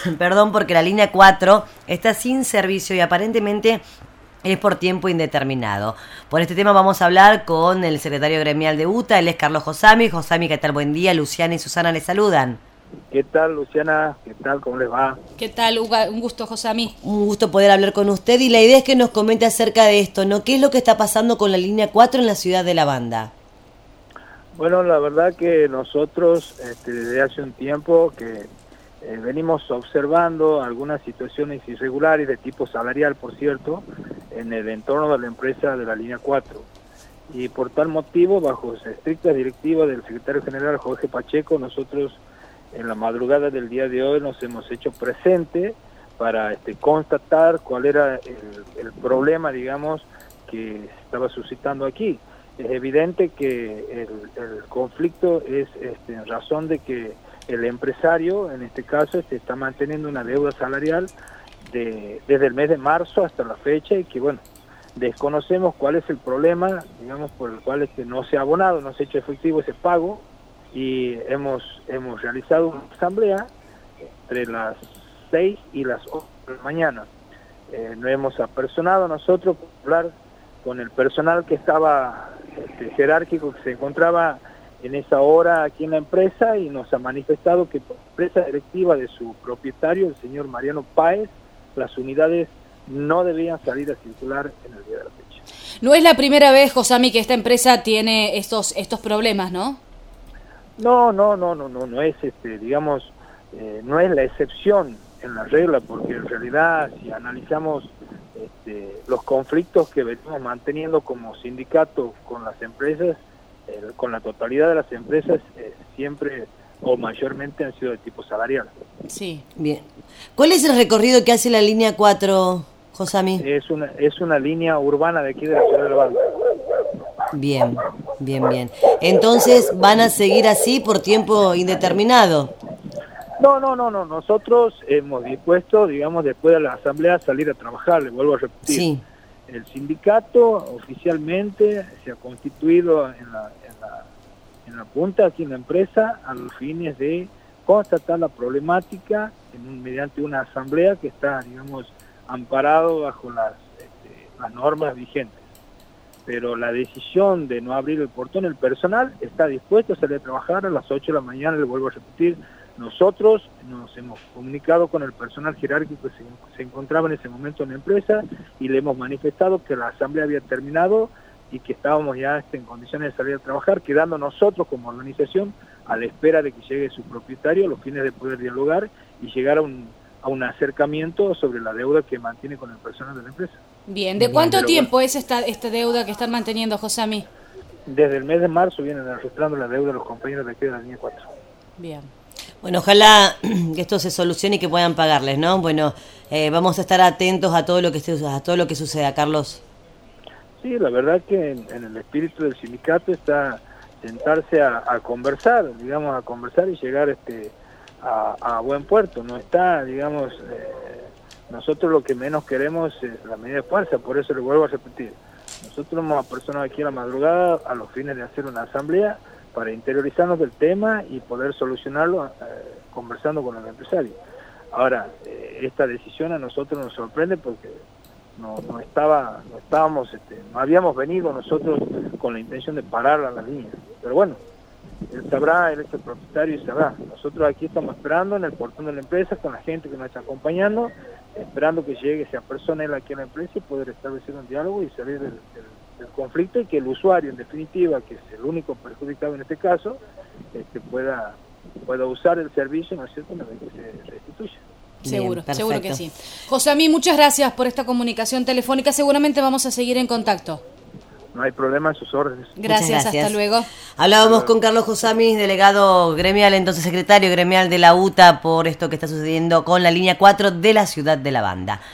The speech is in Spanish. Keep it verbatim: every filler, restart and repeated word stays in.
perdón, porque la línea cuatro está sin servicio y aparentemente es por tiempo indeterminado. Por este tema vamos a hablar con el secretario gremial de U T A, él es Carlos Josami. Josami, ¿qué tal? Buen día. Luciana y Susana les saludan. ¿Qué tal, Luciana? ¿Qué tal? ¿Cómo les va? ¿Qué tal, Uga? Un gusto, Josami. Un gusto poder hablar con usted y la idea es que nos comente acerca de esto, ¿no? ¿Qué es lo que está pasando con la línea cuatro en la ciudad de La Banda? Bueno, la verdad que nosotros este, desde hace un tiempo que eh, venimos observando algunas situaciones irregulares de tipo salarial, por cierto, en el entorno de la empresa de la línea cuatro. Y por tal motivo, bajo estricta directiva del secretario general Jorge Pacheco, nosotros en la madrugada del día de hoy nos hemos hecho presente para este, constatar cuál era el, el problema, digamos, que se estaba suscitando aquí. Es evidente que el, el conflicto es este, en razón de que el empresario, en este caso, este, está manteniendo una deuda salarial de, desde el mes de marzo hasta la fecha y que, bueno, desconocemos cuál es el problema, digamos, por el cual este, no se ha abonado, no se ha hecho efectivo ese pago y hemos, hemos realizado una asamblea entre las seis y las ocho de la mañana. Eh, nos hemos apersonado nosotros para hablar con el personal que estaba este, jerárquico, que se encontraba en esa hora aquí en la empresa y nos ha manifestado que por empresa directiva de su propietario, el señor Mariano Páez, las unidades no debían salir a circular en el día de la fecha. No es la primera vez, Josami, que esta empresa tiene estos estos problemas, ¿no? No, no, no, no, no, no es, este, digamos, eh, no es la excepción en la regla, porque en realidad si analizamos este, los conflictos que venimos manteniendo como sindicato con las empresas, eh, con la totalidad de las empresas, eh, siempre o mayormente han sido de tipo salarial. Sí. Bien. ¿Cuál es el recorrido que hace la línea cuatro, Josami? Es una, es una línea urbana de aquí de la ciudad de La Banda. Bien, bien, bien. Entonces, ¿van a seguir así por tiempo indeterminado? No, no, no, no. Nosotros hemos dispuesto, digamos, después de la asamblea, salir a trabajar, le vuelvo a repetir. Sí. El sindicato oficialmente se ha constituido en la, en la, en la punta aquí en la empresa a los fines de constatar la problemática en un, mediante una asamblea que está, digamos, amparado bajo las, este, las normas vigentes. Pero la decisión de no abrir el portón, el personal está dispuesto a salir a trabajar a las ocho de la mañana, le vuelvo a repetir. Nosotros nos hemos comunicado con el personal jerárquico que se, se encontraba en ese momento en la empresa y le hemos manifestado que la asamblea había terminado y que estábamos ya este, en condiciones de salir a trabajar, quedando nosotros como organización a la espera de que llegue su propietario a los fines de poder dialogar y llegar a un, a un acercamiento sobre la deuda que mantiene con el personal de la empresa. Bien, ¿de cuánto Pero tiempo bueno, es esta esta deuda que están manteniendo, Josami? desde el mes de marzo vienen arrastrando la deuda de los compañeros de aquí de la línea cuatro. Bien. Bueno, ojalá que esto se solucione y que puedan pagarles, ¿no? Bueno, eh, vamos a estar atentos a todo lo que esté, a todo lo que suceda, Carlos. Sí, la verdad que en, en el espíritu del sindicato está sentarse a, a conversar, digamos, a conversar y llegar este a, a buen puerto. No está, digamos, eh, nosotros lo que menos queremos es la medida de fuerza, por eso le vuelvo a repetir. Nosotros hemos apersonado aquí a la madrugada a los fines de hacer una asamblea para interiorizarnos del tema y poder solucionarlo eh, conversando con el empresario. Ahora, eh, esta decisión a nosotros nos sorprende porque no, no estaba, no estábamos, este, no habíamos venido nosotros con la intención de parar a la línea. Pero bueno, él sabrá, él es el propietario y sabrá. Nosotros aquí estamos esperando en el portón de la empresa con la gente que nos está acompañando, esperando que llegue esa persona él aquí a la empresa y poder establecer un diálogo y salir del, del el conflicto y que el usuario en definitiva, que es el único perjudicado en este caso, este, pueda pueda usar el servicio, ¿no es cierto?, una vez que se restituya. Seguro, Bien, seguro que sí. Josami, muchas gracias por esta comunicación telefónica, seguramente vamos a seguir en contacto. No hay problema, en sus órdenes. Gracias, gracias. Hasta luego. Hablábamos con Carlos Josami, delegado gremial, entonces secretario gremial de la U T A, por esto que está sucediendo con la línea cuatro de la ciudad de La Banda.